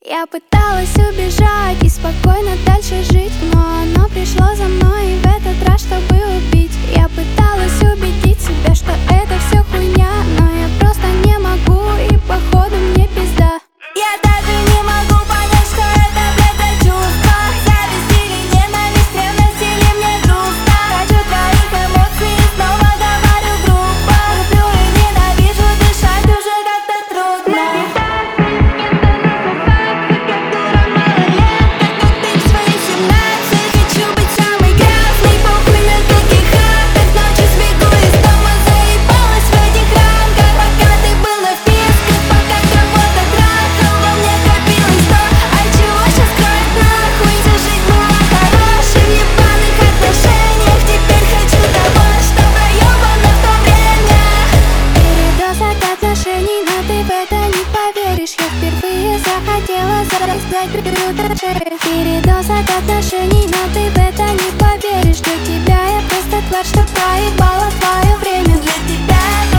Я пыталась убежать и спокойно дальше жить, но оно пришло за мной и в этот раз, чтобы убить. Я пыталась убедить себя, что это все хуйня, но я просто не могу, и походу мне пизда. Я даже не могу понять, что это, блядь, за чувство. Зависть или ненависть, ревность или мне грустно. Хочу твоих эмоций и снова говорю грубо. Люблю и ненавижу, дышать уже как-то трудно. Хочу быть самой грязной, похуй на каких хатах. Ночью сбегу из дома, заебалась в этих рамках. Пока ты был на вписках, пока кого-то трахал, во мне копилось то, от чего сейчас кровь нахуй. Вся жизнь была хорошей, в ебаных отношениях. Теперь хочу того, что проебано в то время. Передоз от отношений, но ты в это не поверишь. Я впервые захотела зараздать шею. Передоз от отношений, но ты в это не поверишь. Для тебя я просто тварь, что проебала твое время. Для тебя